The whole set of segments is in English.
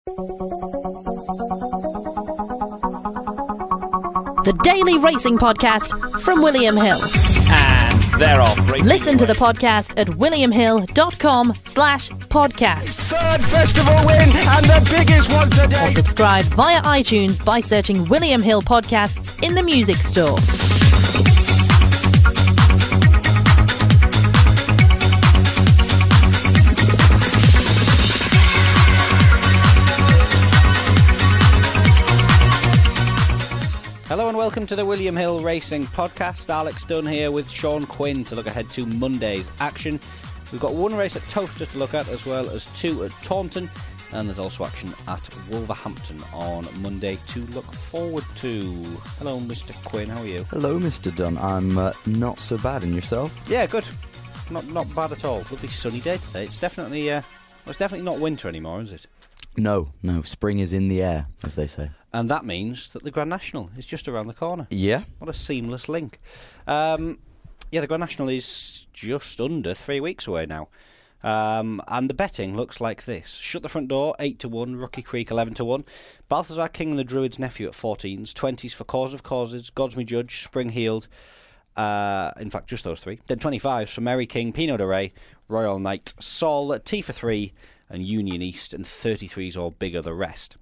The Daily Racing Podcast from William Hill. And they're off. Listen to the podcast at williamhill.com/podcast. Third festival win and the biggest one today. Or subscribe via iTunes by searching William Hill Podcasts in the music store. Hello and welcome to the William Hill Racing Podcast. Alex Dunn here with Sean Quinn to look ahead to Monday's action. We've got one race at Towcester to look at, as well as two at Taunton, and there's also action at Wolverhampton on Monday to look forward to. Hello, Mr. Quinn, how are you? Hello, Mr. Dunn. I'm not so bad, and yourself? Yeah, good. Not bad at all. Lovely sunny day today. It's definitely not winter anymore, is it? No, spring is in the air, as they say. And that means that the Grand National is just around the corner. Yeah. What a seamless link. The Grand National is just under 3 weeks away now. And the betting looks like this. Shut the Front Door, 8-1. Rocky Creek, 11-1. Balthazar King and the Druid's Nephew at 14s. 20s for Cause of Causes, God's Me Judge, Spring Healed. In fact, just those three. Then 25s for Mary King, Pinot de Rey, Royal Knight, Sol, T for 3, and Union East, and 33s or bigger the rest.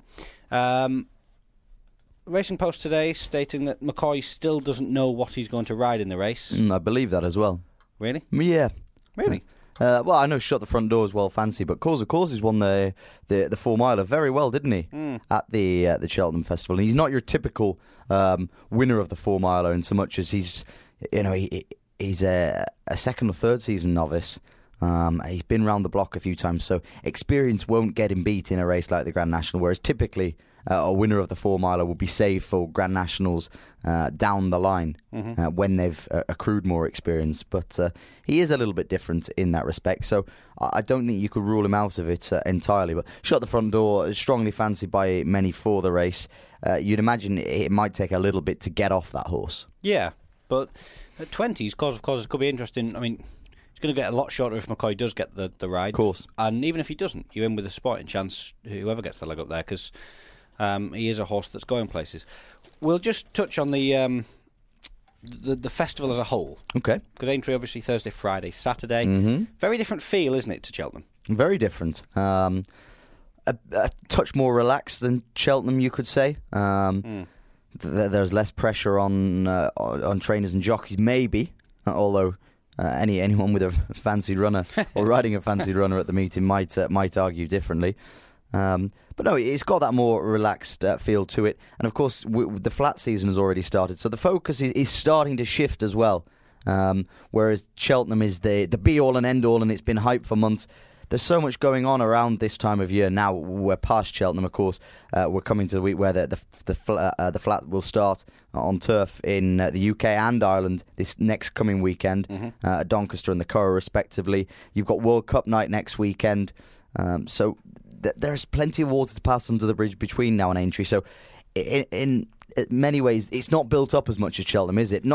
Racing Post today stating that McCoy still doesn't know what he's going to ride in the race. I believe that as well. Really? Yeah. Really? Well, I know Shut the Front Door is well fancy, but Cause of Causes won the 4 miler very well, didn't he? At the Cheltenham Festival. And he's not your typical winner of the 4 miler in so much as he's a second or third season novice. He's been round the block a few times, so experience won't get him beat in a race like the Grand National, whereas typically a winner of the 4 miler will be saved for Grand Nationals down the line when they've accrued more experience. But he is a little bit different in that respect, so I don't think you could rule him out of it entirely. But Shut the Front Door is strongly fancied by many for the race. You'd imagine it might take a little bit to get off that horse. Yeah, but at 20s, Cause of Causes could be interesting. I mean, it's going to get a lot shorter if McCoy does get the ride. Of course. And even if he doesn't, you're in with a sporting chance, whoever gets the leg up there, because he is a horse that's going places. We'll just touch on the festival as a whole. Okay. Because Aintree, obviously, Thursday, Friday, Saturday. Very different feel, isn't it, to Cheltenham? Very different. A touch more relaxed than Cheltenham, you could say. There's less pressure on trainers and jockeys, maybe, although anyone with a fancy runner or riding a fancy runner at the meeting might argue differently. But no, it's got that more relaxed feel to it. And of course, the flat season has already started, so the focus is starting to shift as well. Whereas Cheltenham is the be-all and end-all, and it's been hyped for months. There's so much going on around this time of year now. We're past Cheltenham, of course. We're coming to the week where the flat will start on turf in the UK and Ireland this next coming weekend, at Doncaster and the Curragh, respectively. You've got World Cup night next weekend. So there's plenty of water to pass under the bridge between now and Aintree. So in many ways, it's not built up as much as Cheltenham, is it?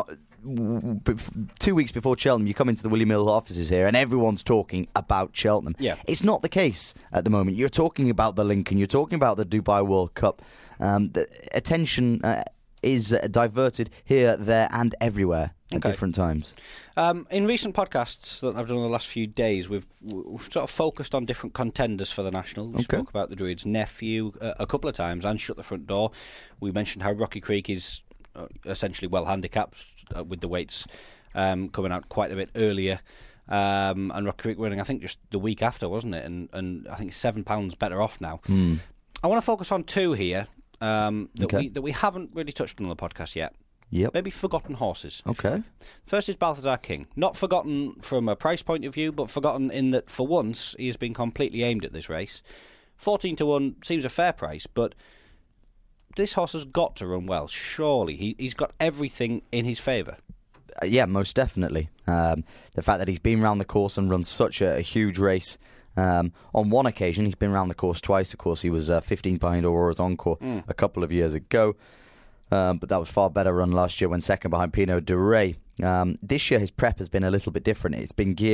2 weeks before Cheltenham, you come into the William Hill offices here and everyone's talking about Cheltenham. Yeah. It's not the case at the moment. You're talking about the Lincoln, you're talking about the Dubai World Cup. The attention is diverted here, there and everywhere at different times. In recent podcasts that I've done in the last few days, we've sort of focused on different contenders for the National. We spoke about the Druid's Nephew a couple of times and Shut the Front Door. We mentioned how Rocky Creek is essentially well handicapped with the weights coming out quite a bit earlier, and Rocky Creek winning I think just the week after, wasn't it, and I think £7 better off now. I want to focus on two here that we haven't really touched on the podcast yet. Maybe forgotten horses. First is Balthazar King. Not forgotten from a price point of view, but forgotten in that for once he has been completely aimed at this race. 14-1 seems a fair price, but this horse has got to run well, surely. He's got everything in his favour. Yeah, most definitely. The fact that he's been round the course and run such a huge race. On one occasion, he's been round the course twice. Of course, he was 15 behind Aurora's Encore a couple of years ago. But that was far better run last year when second behind Pinot de Rey. This year, his prep has been a little bit different. It's been geared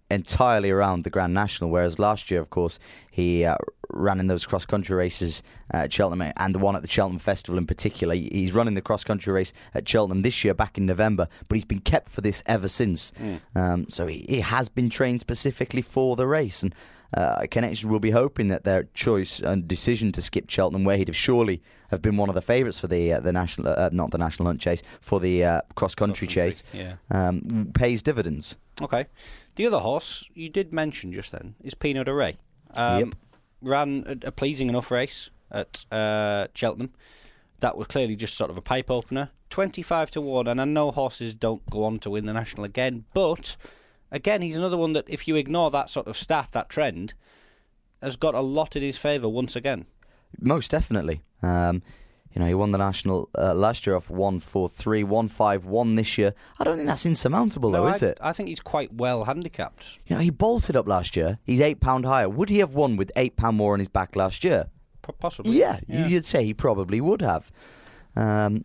entirely around the Grand National, whereas last year, of course, he ran in those cross-country races at Cheltenham, and the one at the Cheltenham Festival in particular. He's running the cross-country race at Cheltenham this year back in November, but he's been kept for this ever since. So he has been trained specifically for the race, and Connection will be hoping that their choice and decision to skip Cheltenham, where he'd have surely have been one of the favourites for the national, not the National Hunt Chase, for the cross-country chase, pays dividends. Okay. The other horse you did mention just then is Pinot de Rey. Ran a pleasing enough race at Cheltenham. That was clearly just sort of a pipe opener. 25-1, and I know horses don't go on to win the National again, but again, he's another one that if you ignore that sort of stat, that trend, has got a lot in his favour once again. Most definitely. He won the National last year off 1-4-3, 1-5-1 this year. I don't think that's insurmountable, though, is it? I think he's quite well handicapped. He bolted up last year. He's £8 higher. Would he have won with £8 more on his back last year? Possibly. Yeah, you'd say he probably would have. And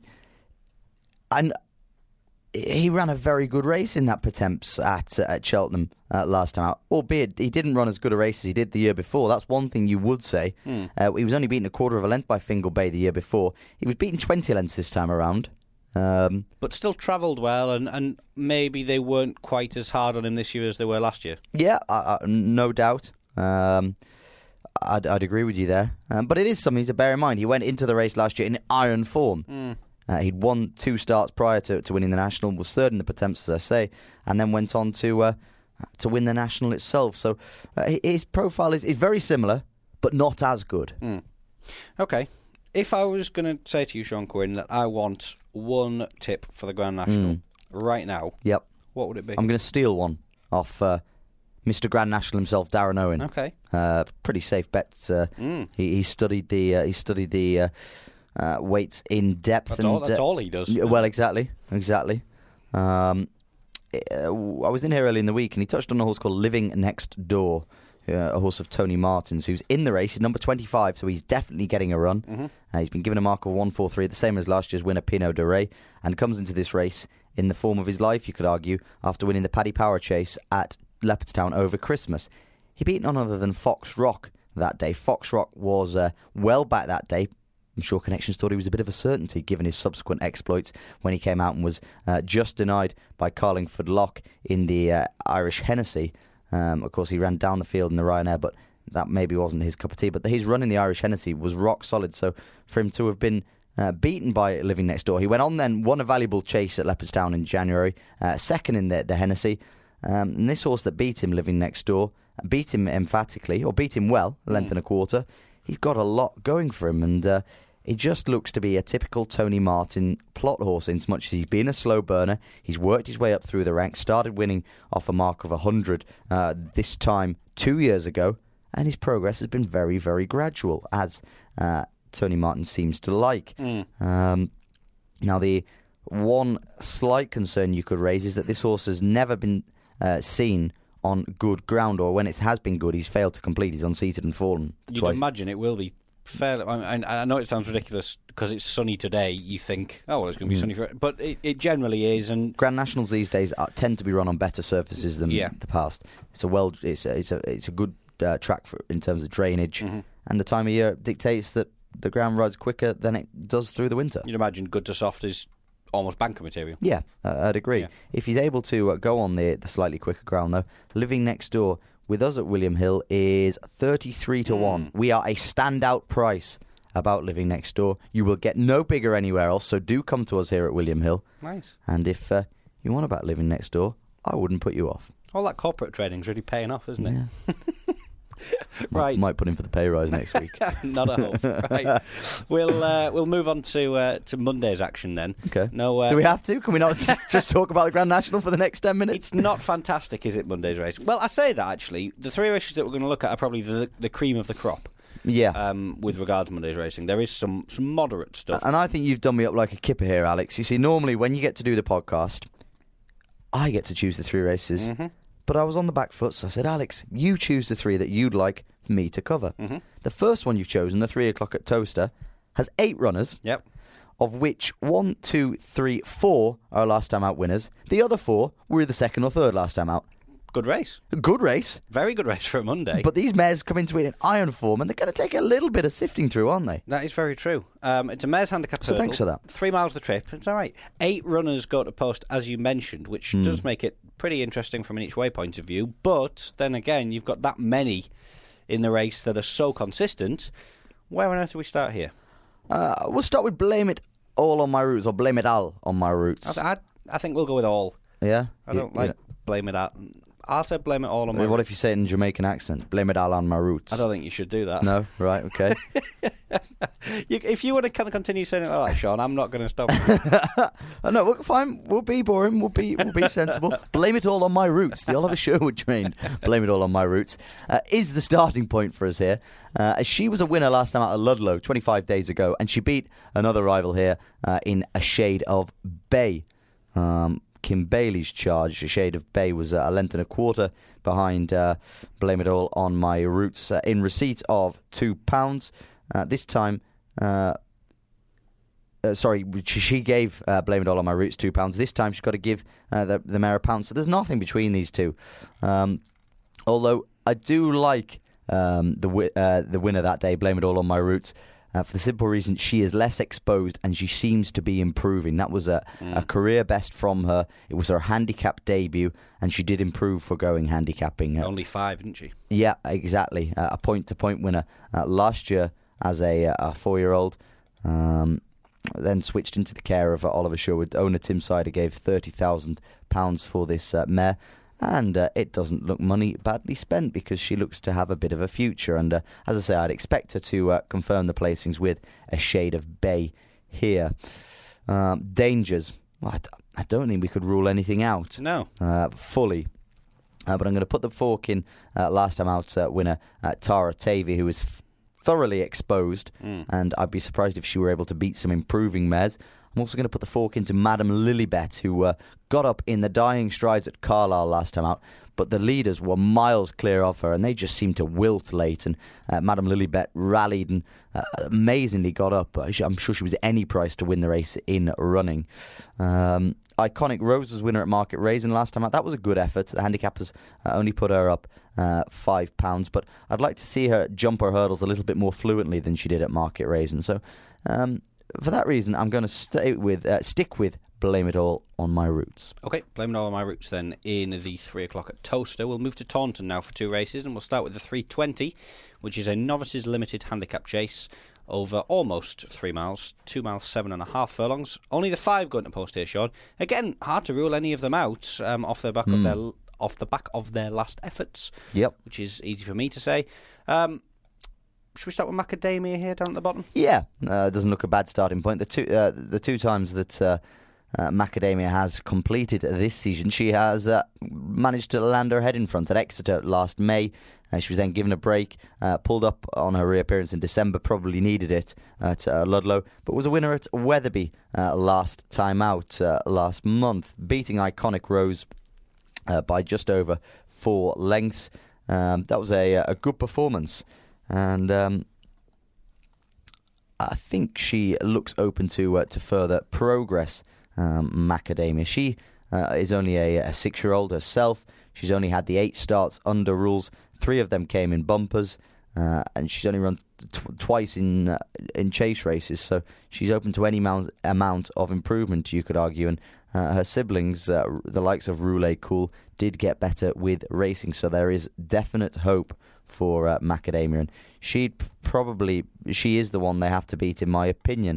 he ran a very good race in that Pertemps at Cheltenham last time out, albeit he didn't run as good a race as he did the year before. That's one thing you would say. He was only beaten a quarter of a length by Fingal Bay the year before. He was beaten 20 lengths this time around. But still travelled well, and maybe they weren't quite as hard on him this year as they were last year. Yeah, no doubt. I'd agree with you there. But it is something to bear in mind. He went into the race last year in iron form. He'd won 2 starts prior to winning the National, was third in the Pertemps, as I say, and then went on to win the National itself. So his profile is very similar, but not as good. Okay. If I was going to say to you, Sean Quinn, that I want one tip for the Grand National right now, what would it be? I'm going to steal one off Mr. Grand National himself, Darren Owen. Okay. Pretty safe bet. He studied the weights in depth. That's all he does. Well, exactly. I was in here early in the week, and he touched on a horse called Living Next Door, a horse of Tony Martin's, who's in the race. He's number 25, so he's definitely getting a run. He's been given a mark of 1-4-3, the same as last year's winner Pinot de Rey, and comes into this race in the form of his life, you could argue, after winning the Paddy Power Chase at Leopardstown over Christmas. He beat none other than Fox Rock that day. Fox Rock was well back that day. I'm sure Connections thought he was a bit of a certainty given his subsequent exploits when he came out and was just denied by Carlingford Lock in the Irish Hennessy. Of course, he ran down the field in the Ryanair, but that maybe wasn't his cup of tea. But his run in the Irish Hennessy was rock solid. So for him to have been beaten by Living Next Door, he went on then, won a valuable chase at Leopardstown in January, second in the Hennessy. And this horse that beat him, Living Next Door, beat him emphatically, or beat him well, a length and a quarter. He's got a lot going for him, and he just looks to be a typical Tony Martin plot horse in as much as he's been a slow burner. He's worked his way up through the ranks, started winning off a mark of 100 this time 2 years ago, and his progress has been very, very gradual, as Tony Martin seems to like. Now, the one slight concern you could raise is that this horse has never been seen on good ground, or when it has been good, he's failed to complete. He's unseated and fallen You'd twice. imagine it will be fairly. I know it sounds ridiculous because it's sunny today. You think, oh well, it's going to be sunny for it, but it generally is. And Grand Nationals these days tend to be run on better surfaces than the past. It's a good track in terms of drainage, and the time of year dictates that the ground rides quicker than it does through the winter. You'd imagine good to soft is almost banker material. Yeah, I'd agree. Yeah. If he's able to go on the slightly quicker ground, though, Living Next Door with us at William Hill is 33-1. We are a standout price about Living Next Door. You will get no bigger anywhere else, so do come to us here at William Hill. Nice. And if you want about Living Next Door, I wouldn't put you off. All that corporate trading's really paying off, isn't it? Yeah. Right. Might put in for the pay rise next week. Not a hope. Right. We'll move on to Monday's action then. Okay. No. Do we have to? Can we not just talk about the Grand National for the next 10 minutes? It's not fantastic, is it, Monday's race? Well, I say that, actually. The 3 races that we're going to look at are probably the cream of the crop. Yeah. With regards to Monday's racing. There is some moderate stuff. And I think you've done me up like a kipper here, Alex. You see, normally when you get to do the podcast, I get to choose the 3 races. But I was on the back foot, so I said, Alex, you choose the 3 that you'd like me to cover. The first one you've chosen, the 3 o'clock at Toaster, has 8 runners. Yep. Of which 1, 2, 3, 4 are last time out winners. The other 4 were the second or third last time out. Good race. Good race. Very good race for a Monday. But these mares come into it in iron form, and they're going to take a little bit of sifting through, aren't they? That is very true. It's a mares handicap hurdle. So thanks for that. 3 miles the trip. It's all right. 8 runners go to post, as you mentioned, which does make it pretty interesting from an each way point of view. But then again, you've got that many in the race that are so consistent. Where on earth do we start here? We'll start with Blame It All on My Roots, or Blame It All on My Roots. I think we'll go with all. Yeah? I don't like Blame It All. I'll say Blame It All on My Roots. What if you say it in a Jamaican accent? Blame It All on My Roots. I don't think you should do that. No? Right, okay. If you want to kind of continue saying it like that, Sean, I'm not going to stop. No, we're fine. We'll be boring. We'll be sensible. Blame It All on My Roots. The Oliver Sherwood train. Blame It All on My Roots is the starting point for us here. She was a winner last time out at Ludlow 25 days ago, and she beat another rival here in A Shade of Bay. Kim Bailey's charge. A Shade of Bay was a length and a quarter behind Blame It All on My Roots in receipt of £2. This time, she gave Blame It All on My Roots £2. This time she's got to give the mare £1. So there's nothing between these two. Although I do like the winner that day, Blame It All on My Roots, for the simple reason she is less exposed and she seems to be improving. That was a career best from her. It was her handicap debut, and she did improve for going handicapping. Only 5, didn't she? Yeah, exactly. A point-to-point winner last year as a 4-year-old. Then switched into the care of Oliver Sherwood. Owner Tim Sider gave £30,000 for this mare. And it doesn't look money badly spent, because she looks to have a bit of a future. And as I say, I'd expect her to confirm the placings with A Shade of Bay here. Dangers. Well, I don't think we could rule anything out. No. Fully. But I'm going to put the fork in last time out winner Tara Tavey, who was thoroughly exposed. And I'd be surprised if she were able to beat some improving mares. I'm also going to put the fork into Madam Lilybet, who got up in the dying strides at Carlisle last time out, but the leaders were miles clear of her, and they just seemed to wilt late. And Madam Lilybet rallied and amazingly got up. I'm sure she was any price to win the race in running. Iconic Rose was winner at Market Raisin last time out. That was a good effort. The handicappers only put her up £5, but I'd like to see her jump her hurdles a little bit more fluently than she did at Market Raisin. So for that reason, I'm going to stick with Blame It All on My Roots. Okay, Blame It All on My Roots then in the 3 o'clock at Towcester. We'll move to Taunton now for 2 races, and we'll start with the 320, which is a novices limited handicap chase over almost 3 miles, 2 miles, 7.5 furlongs. Only the 5 going to post here, Sean. Again, hard to rule any of them out off the back of their last efforts. Yep, which is easy for me to say. Should we start with Macadamia here down at the bottom? Yeah, doesn't look a bad starting point. The two times that Macadamia has completed this season, she has managed to land her head in front at Exeter last May. She was then given a break, pulled up on her reappearance in December, probably needed it at Ludlow, but was a winner at Wetherby last time out last month, beating Iconic Rose by just over 4 lengths. That was a good performance. And I think she looks open to further progress, Macadamia. She is only a 6-year-old herself. She's only had the 8 starts under rules. 3 of them came in bumpers, and she's only run twice in chase races. So she's open to any amount of improvement, you could argue. And her siblings, the likes of Roulette Cool, did get better with racing. So there is definite hope for Macadamia, and she is the one they have to beat, in my opinion.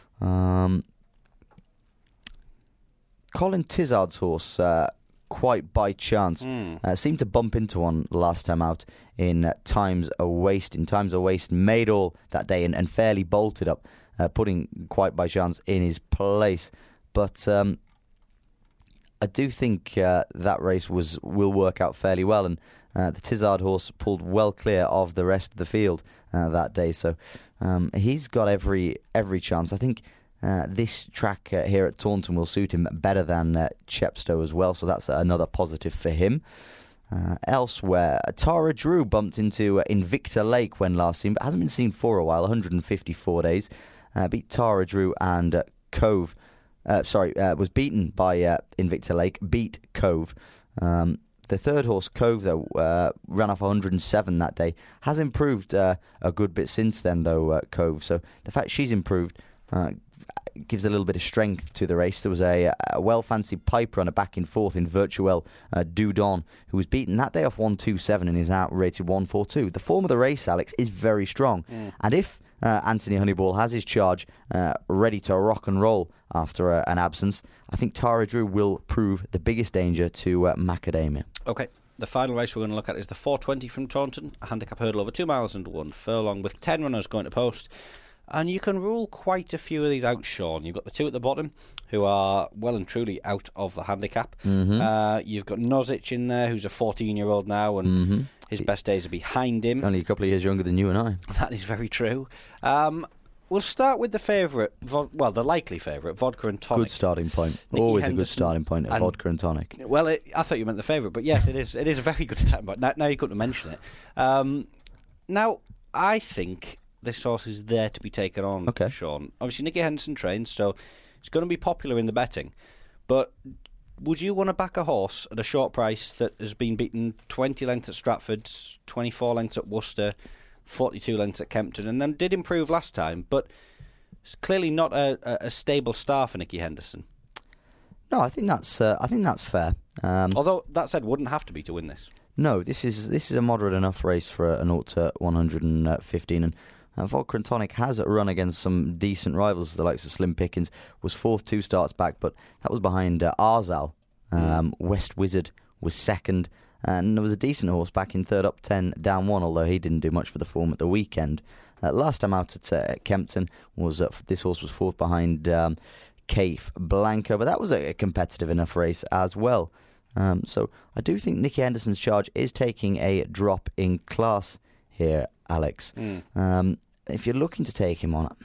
Colin Tizard's horse, quite by chance, seemed to bump into one last time out in Times a Waste. Made all that day and fairly bolted up, putting Quite by Chance in his place. But I do think that race will work out fairly well, and the Tizard horse pulled well clear of the rest of the field that day. So he's got every chance. I think this track here at Taunton will suit him better than Chepstow as well, so that's another positive for him. Elsewhere, Tara Drew bumped into Invicta Lake when last seen, but hasn't been seen for a while, 154 days. Beat Tara Drew and Cove. Was beaten by Invicta Lake, beat Cove. The third horse, Cove, though, ran off 107 that day. Has improved a good bit since then, though, Cove. So the fact she's improved gives a little bit of strength to the race. There was a well-fancied pipe runner back in fourth in Virtuel Dudon, who was beaten that day off 127 and is now rated 142. The form of the race, Alex, is very strong. And if Anthony Honeyball has his charge ready to rock and roll after an absence, I think Tara Drew will prove the biggest danger to Macadamia. Okay. The final race we're going to look at is the 420 from Taunton, a handicap hurdle over 2 miles and 1 furlong with 10 runners going to post. And you can rule quite a few of these out, Sean. You've got the two at the bottom who are well and truly out of the handicap. You've got Nozic in there, who's a 14-year-old now, and his best days are behind him. Only a couple of years younger than you and I. That is very true. We'll start with the favourite, the likely favourite, Vodka and Tonic. Good starting point. Nicky Always Henderson a good starting point at Vodka and Tonic. Well, I thought you meant the favourite, but yes, it is. It is a very good starting point. Now you couldn't mention it. Now, I think this horse is there to be taken on, Sean. Obviously, Nicky Henderson trains, so it's going to be popular in the betting. But would you want to back a horse at a short price that has been beaten 20 lengths at Stratford, 24 lengths at Worcester, 42 lengths at Kempton, and then did improve last time, but it's clearly not a stable star for Nicky Henderson? No, I think that's fair. Although, that said, wouldn't have to be to win this. No, this is a moderate enough race for an 0 to 115, and Vodka and Tonic has run against some decent rivals, the likes of Slim Pickens. Was fourth 2 starts back, but that was behind Arzal. West Wizard was second, and there was a decent horse back in third, up 10, down 1, although he didn't do much for the form at the weekend. Last time out at Kempton, this horse was fourth behind Cafe Blanco, but that was a competitive enough race as well. So I do think Nicky Henderson's charge is taking a drop in class here, Alex. If you're looking to take him on,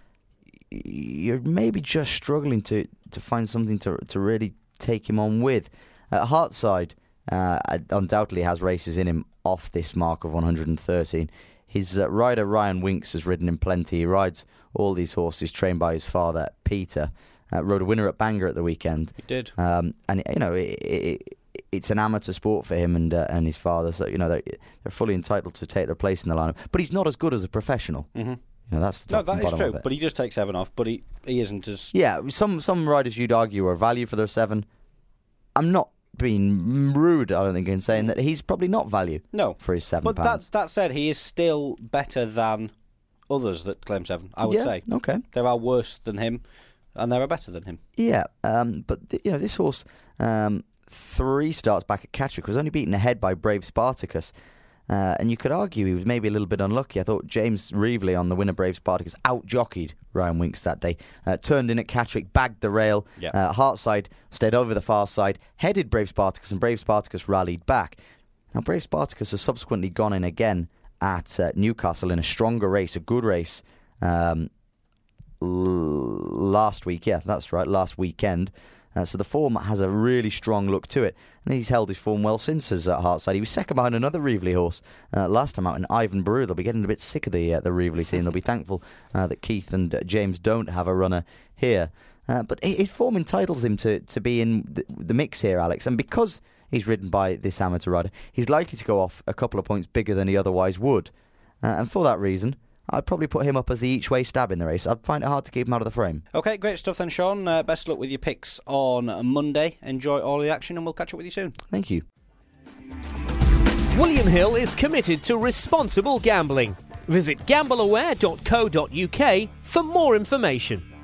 you're maybe just struggling to find something to really take him on with. Hartside undoubtedly has races in him off this mark of 113. His rider Ryan Winks has ridden him plenty. He rides all these horses trained by his father Peter. Rode a winner at Bangor at the weekend. He did. And you know it's an amateur sport for him and his father, so you know they're fully entitled to take their place in the lineup. But he's not as good as a professional. You know, that's the top that and is bottom true. of it. But he just takes 7 off. But he isn't as Some riders you'd argue are value for their 7. I'm not being rude, I don't think, in saying that he's probably not value. For his £7. But that said, he is still better than others that claim 7. I would say. Okay. There are worse than him, and there are better than him. Yeah. But you know, this horse. 3 starts back at Catterick was only beaten ahead by Brave Spartacus, and you could argue he was maybe a little bit unlucky. I thought James Reevely on the winner Brave Spartacus out-jockeyed Ryan Winks that day, turned in at Catterick, bagged the rail. Hartside stayed over the far side, headed Brave Spartacus, and Brave Spartacus rallied back. Now Brave Spartacus has subsequently gone in again at Newcastle in a stronger race, a good race last week. Yeah, that's right, last weekend. So the form has a really strong look to it. And he's held his form well since as Hartside. He was second behind another Reevely horse last time out in Ivan Baru. They'll be getting a bit sick of the Reevely team. They'll be thankful that Keith and James don't have a runner here. But his form entitles him to be in the mix here, Alex. And because he's ridden by this amateur rider, he's likely to go off a couple of points bigger than he otherwise would. And for that reason, I'd probably put him up as the each-way stab in the race. I'd find it hard to keep him out of the frame. Okay, great stuff then, Sean. Best of luck with your picks on Monday. Enjoy all the action, and we'll catch up with you soon. Thank you. William Hill is committed to responsible gambling. Visit gambleaware.co.uk for more information.